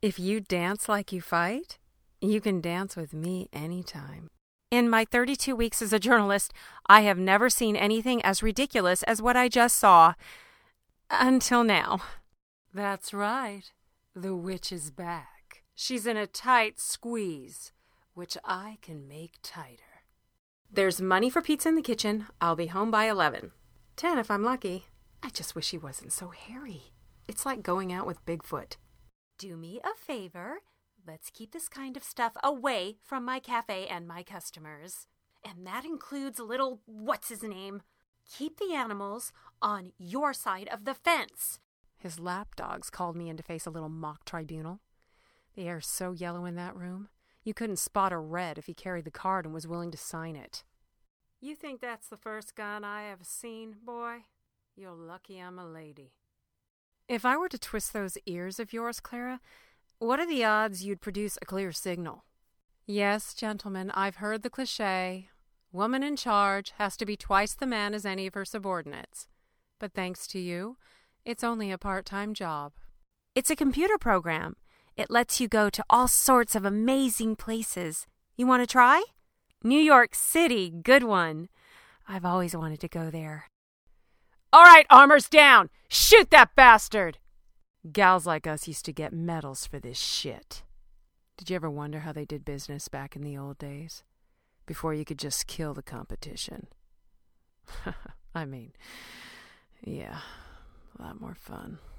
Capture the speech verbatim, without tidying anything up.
If you dance like you fight, you can dance with me anytime. In my thirty-two weeks as a journalist, I have never seen anything as ridiculous as what I just saw. Until now. That's right. The witch is back. She's in a tight squeeze, which I can make tighter. There's money for pizza in the kitchen. I'll be home by eleven. Ten if I'm lucky. I just wish he wasn't so hairy. It's like going out with Bigfoot. Do me a favor. Let's keep this kind of stuff away from my cafe and my customers. And that includes little what's-his-name. Keep the animals on your side of the fence. His lapdogs called me in to face a little mock tribunal. The air's so yellow in that room, you couldn't spot a red if he carried the card and was willing to sign it. You think that's the first gun I ever seen, boy? You're lucky I'm a lady. If I were to twist those ears of yours, Clara, what are the odds you'd produce a clear signal? Yes, gentlemen, I've heard the cliché. Woman in charge has to be twice the man as any of her subordinates. But thanks to you, it's only a part-time job. It's a computer program. It lets you go to all sorts of amazing places. You want to try? New York City, good one. I've always wanted to go there. All right, armor's down! Shoot that bastard! Gals like us used to get medals for this shit. Did you ever wonder how they did business back in the old days? Before you could just kill the competition. I mean, yeah, a lot more fun.